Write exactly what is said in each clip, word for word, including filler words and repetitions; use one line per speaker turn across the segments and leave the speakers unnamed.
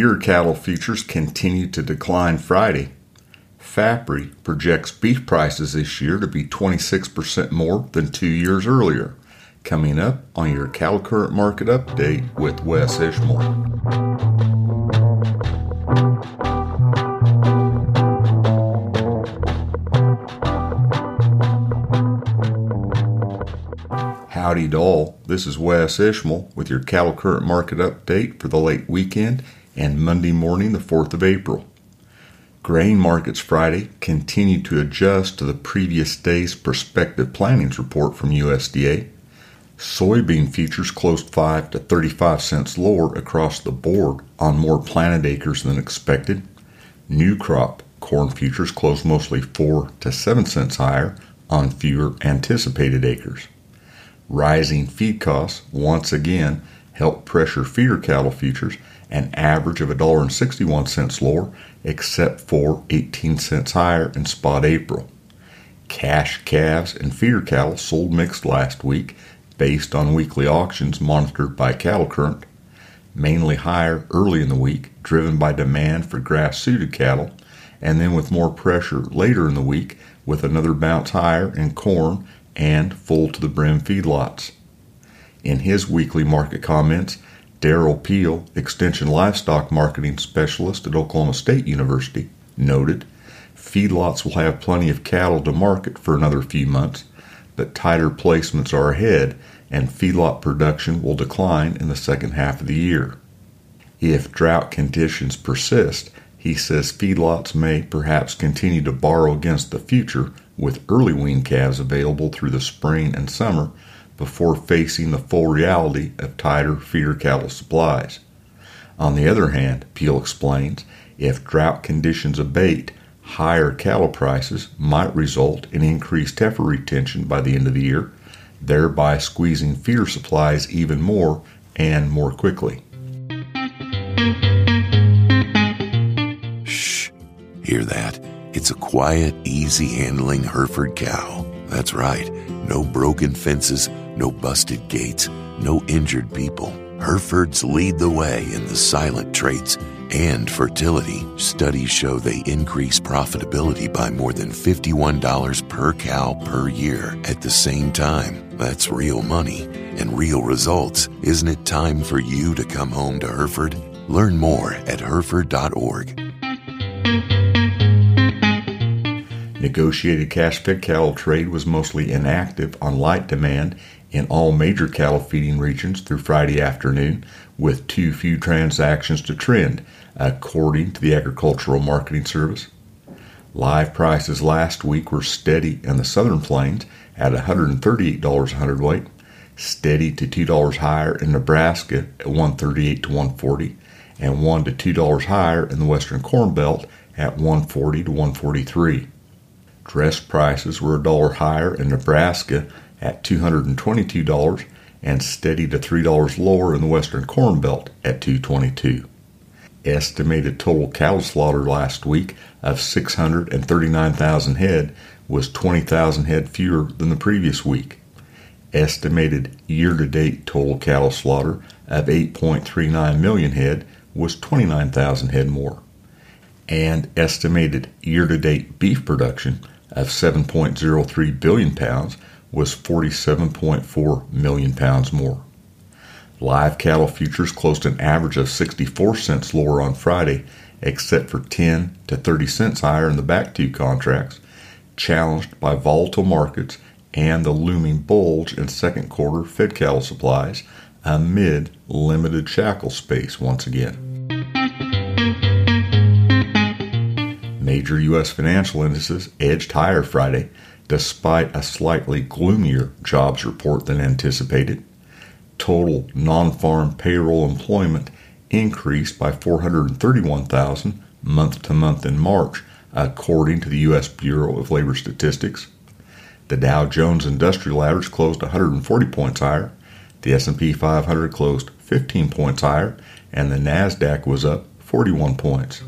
Feeder cattle futures continued to decline Friday. FAPRI projects beef prices this year to be twenty-six percent more than two years earlier. Coming up on your Cattle Current Market Update with Wes Ishmael. Howdy to all, this is Wes Ishmael with your Cattle Current Market Update for the late weekend and Monday morning, the fourth of April. Grain markets Friday continued to adjust to the previous day's prospective plantings report from U S D A. Soybean futures closed five to thirty-five cents lower across the board on more planted acres than expected. New crop corn futures closed mostly four to seven cents higher on fewer anticipated acres. Rising feed costs once again helped pressure feeder cattle futures an average of one dollar and sixty-one cents lower, except for eighteen cents higher in spot April. Cash calves and feeder cattle sold mixed last week based on weekly auctions monitored by Cattle Current, mainly higher early in the week, driven by demand for grass-suited cattle, and then with more pressure later in the week with another bounce higher in corn and full-to-the-brim feedlots. In his weekly market comments, Darrell Peel, Extension Livestock Marketing Specialist at Oklahoma State University, noted, feedlots will have plenty of cattle to market for another few months, but tighter placements are ahead and feedlot production will decline in the second half of the year. If drought conditions persist, he says feedlots may perhaps continue to borrow against the future with early wean calves available through the spring and summer before facing the full reality of tighter feeder cattle supplies. On the other hand, Peel explains, if drought conditions abate, higher cattle prices might result in increased heifer retention by the end of the year, thereby squeezing feeder supplies even more and more quickly.
Shh, hear that? It's a quiet, easy-handling Hereford cow. That's right, no broken fences, no busted gates, no injured people. Herefords lead the way in the silent traits and fertility. Studies show they increase profitability by more than fifty-one dollars per cow per year at the same time. That's real money and real results. Isn't it time for you to come home to Hereford? Learn more at hereford dot org.
Negotiated cash-fed cattle trade was mostly inactive on light demand in all major cattle feeding regions through Friday afternoon, with too few transactions to trend, according to the Agricultural Marketing Service. Live prices last week were steady in the Southern Plains at one hundred thirty-eight dollars a hundredweight, steady to two dollars higher in Nebraska at one hundred thirty-eight to one hundred forty, and one to two dollars higher in the Western Corn Belt at one hundred forty to one hundred forty-three. Dress prices were a dollar higher in Nebraska at two hundred twenty-two dollars and steady to three dollars lower in the Western Corn Belt at two hundred twenty-two dollars. Estimated total cattle slaughter last week of six hundred thirty-nine thousand head was twenty thousand head fewer than the previous week. Estimated year-to-date total cattle slaughter of eight point three nine million head was twenty-nine thousand head more. And estimated year-to-date beef production of seven point zero three billion pounds was forty-seven point four million pounds more. Live cattle futures closed an average of sixty-four cents lower on Friday, except for ten to thirty cents higher in the back two contracts, challenged by volatile markets and the looming bulge in second quarter fed cattle supplies amid limited shackle space once again. Major U S financial indices edged higher Friday, despite a slightly gloomier jobs report than anticipated. Total non-farm payroll employment increased by four hundred thirty-one thousand month-to-month in March, according to the U S Bureau of Labor Statistics. The Dow Jones Industrial Average closed one hundred forty points higher, the S and P five hundred closed fifteen points higher, and the NASDAQ was up forty-one points.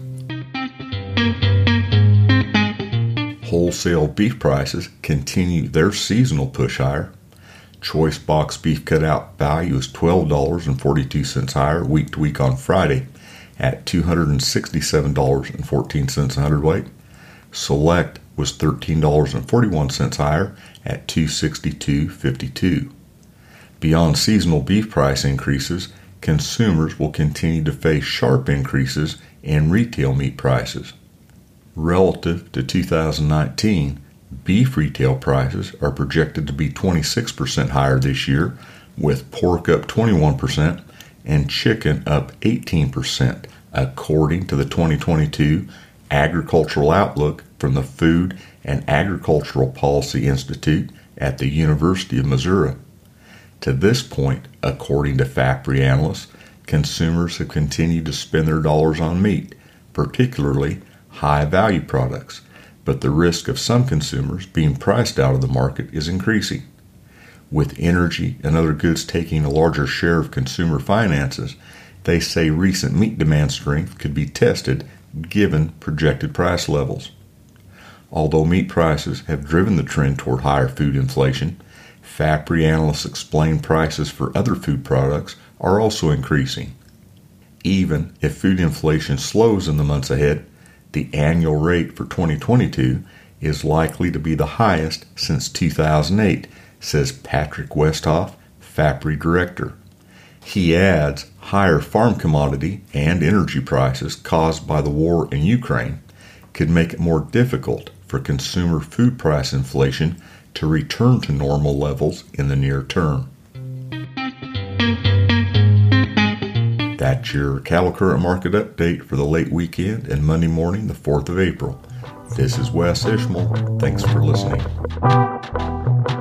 Wholesale beef prices continue their seasonal push higher. Choice box beef cutout value is twelve dollars and forty-two cents higher week to week on Friday, at two hundred sixty-seven dollars and fourteen cents a hundredweight. Select was thirteen dollars and forty-one cents higher at two hundred sixty-two dollars and fifty-two cents. Beyond seasonal beef price increases, consumers will continue to face sharp increases in retail meat prices. Relative to two thousand nineteen, beef retail prices are projected to be twenty-six percent higher this year, with pork up twenty-one percent and chicken up eighteen percent, according to the twenty twenty-two Agricultural Outlook from the Food and Agricultural Policy Institute at the University of Missouri. To this point, according to factory analysts, consumers have continued to spend their dollars on meat, particularly high-value products, but the risk of some consumers being priced out of the market is increasing. With energy and other goods taking a larger share of consumer finances, they say recent meat demand strength could be tested given projected price levels. Although meat prices have driven the trend toward higher food inflation, factory analysts explain prices for other food products are also increasing. Even if food inflation slows in the months ahead, the annual rate for twenty twenty-two is likely to be the highest since two thousand eight, says Patrick Westhoff, factory director. He adds higher farm commodity and energy prices caused by the war in Ukraine could make it more difficult for consumer food price inflation to return to normal levels in the near term. That's your Cattle Current Market Update for the late weekend and Monday morning, the fourth of April. This is Wes Ishmael. Thanks for listening.